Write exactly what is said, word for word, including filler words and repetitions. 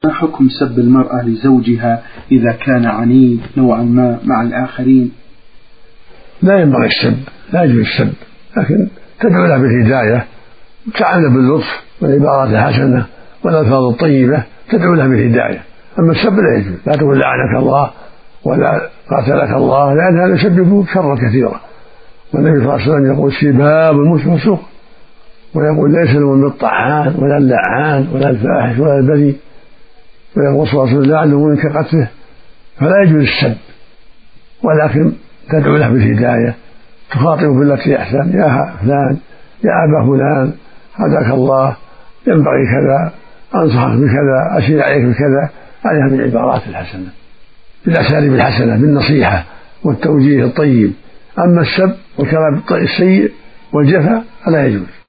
ما حكم سب المرأة لزوجها إذا كان عنيد نوعا ما مع الآخرين؟ لا ينبغي السب، لا يجوز السب، لكن تدعو له بالهداية وتعامل باللطف والعبارات الحسنة والألفاظ الطيبة، تدعو له بالهداية. أما السب لا يجوز، لا تقول لعنك الله ولا قاتلك الله، لأن هذا يسبب شرا كثيرا. والنبي صلى الله عليه وسلم يقول سباب المسلم فسوق، ويقول ليس المؤمن بالطعان ولا اللعان ولا الفاحش ولا البذيء، ويقول صلى الله عليه وسلم لعنه منك قتله. فلا يجوز السب، ولكن تدعو له بالهداية، تخاطب بالتي أحسن، يا فلان يا أبا فلان هداك الله، ينبغي كذا، أنصحك بكذا، أشير عليك بكذا، عليها بالعبارات الحسنة بالأساليب الحسنة بالنصيحة والتوجيه الطيب. أما السب والكلام السيء والجفا فلا يجوز.